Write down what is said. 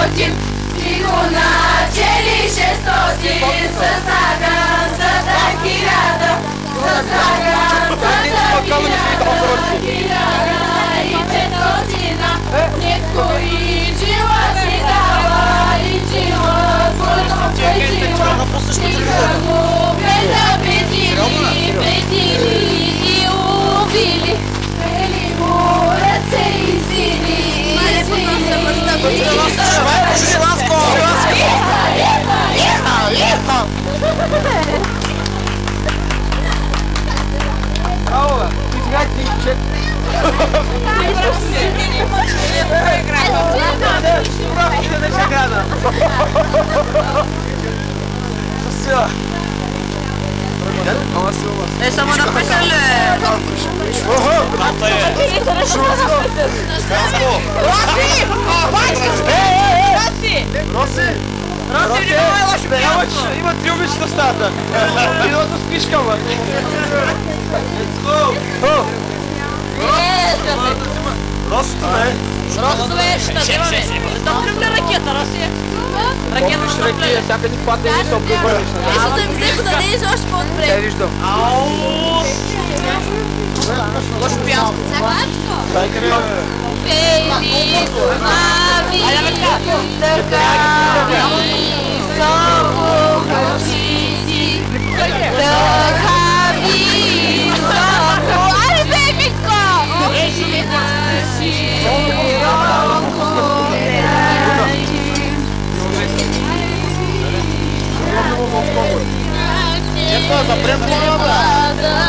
600, стигу начали 600, състагам за да 1000, състагам за да 1500, некои живот ми дава и живот който и кому беда бедили и убили, пели му ръце и сили. Аула, изиграй тинчет. Е, само написан ли? Роси! Роси, внимавай лошо приятно! Има три обича в стаята. Едното спишка, ма. Росото, бе! Росото, бе, ще вземаме. Затоплим ли ракета, Роси? Ракета ще ракия, всяка ни падне и се обърнеш. Ето да им взех да дадеш още по-добре. Тя виждам. Лошо приятно. Дай къде. Бейби, мави, така високо качити, така високо. Аре, бейбитко! Ежи наши широко гради. Ето, запрем това, бе.